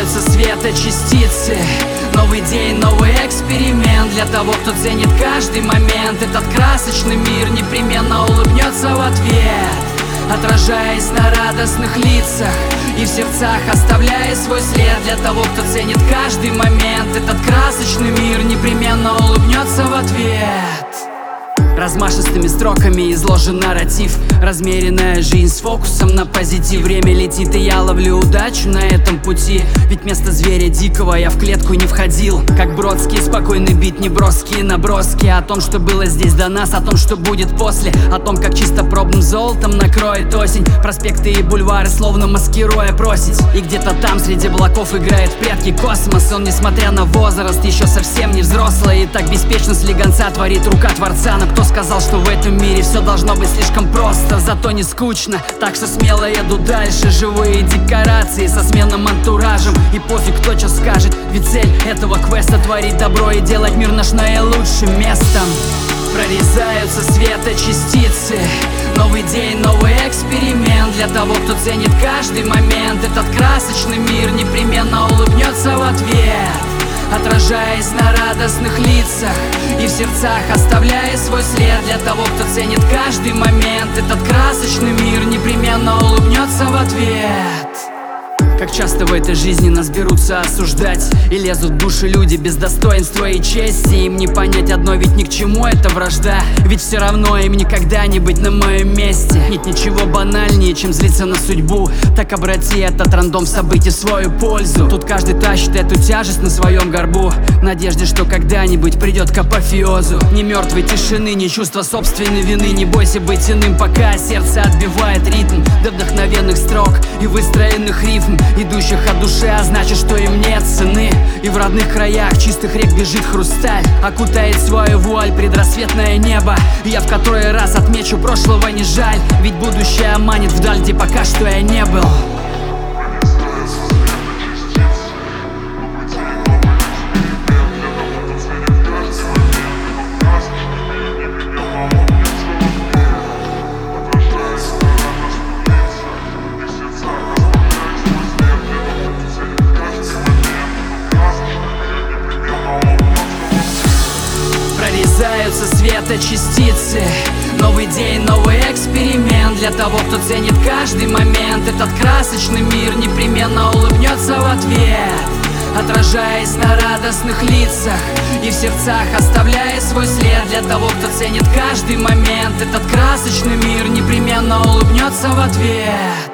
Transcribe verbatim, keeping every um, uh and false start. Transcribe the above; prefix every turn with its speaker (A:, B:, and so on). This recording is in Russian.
A: Пронизаются света частицы. Новый день, новый эксперимент. Для того, кто ценит каждый момент, этот красочный мир непременно улыбнется в ответ, отражаясь на радостных лицах и в сердцах оставляя свой след. Для того, кто ценит каждый момент, этот красочный мир непременно улыбнется в ответ. Размашистыми строками изложен нарратив, размеренная жизнь с фокусом на позитив. Время летит, и я ловлю удачу на этом пути, ведь вместо зверя дикого я в клетку не входил. Как Бродский, спокойный бит, не броские наброски о том, что было здесь до нас, о том, что будет после, о том, как чистопробным золотом накроет осень проспекты и бульвары, словно маскируя просить. И где-то там среди облаков играет в прятки космос. Он, несмотря на возраст, еще совсем не взрослый, и так беспечно слегонца творит рука Творца. Но кто сказал, что в этом мире все должно быть слишком просто, зато не скучно, так что смело еду дальше. Живые декорации со сменным антуражем, и пофиг, кто что скажет, ведь цель этого квеста — творить добро и делать мир наш наилучшим местом. Прорезаются света частицы. Новый день, новый эксперимент. Для того, кто ценит каждый момент, этот красочный мир непременно улыбнется в ответ, отражаясь на радостных лицах и в сердцах оставляя свой след. Для того, кто ценит каждый момент, этот красочный мир непременно улыбнется в ответ. Как часто в этой жизни нас берутся осуждать, и лезут в души люди без достоинства и чести. Им не понять одно, ведь ни к чему эта вражда, ведь все равно им никогда не быть на моем месте. Нет ничего банальнее, чем злиться на судьбу. Так обрати этот рандом событий в свою пользу. Тут каждый тащит эту тяжесть на своем горбу, в надежде, что когда-нибудь придет к апофеозу. Ни мертвой тишины, ни чувства собственной вины. Не бойся быть иным, пока сердце отбивает ритм до вдохновенных строк и выстроенных рифм, идущих от души, а значит, что им нет цены. И в родных краях чистых рек бежит хрусталь, окутает свою вуаль предрассветное небо. И я в который раз отмечу: прошлого не жаль, ведь будущее манит вдаль, где пока что я не был. Прорезаются света частицы. Новый день, новый эксперимент. Для того, кто ценит каждый момент, этот красочный мир непременно улыбнется в ответ, отражаясь на радостных лицах и в сердцах оставляя свой след. Для того, кто ценит каждый момент, этот красочный мир непременно улыбнется в ответ.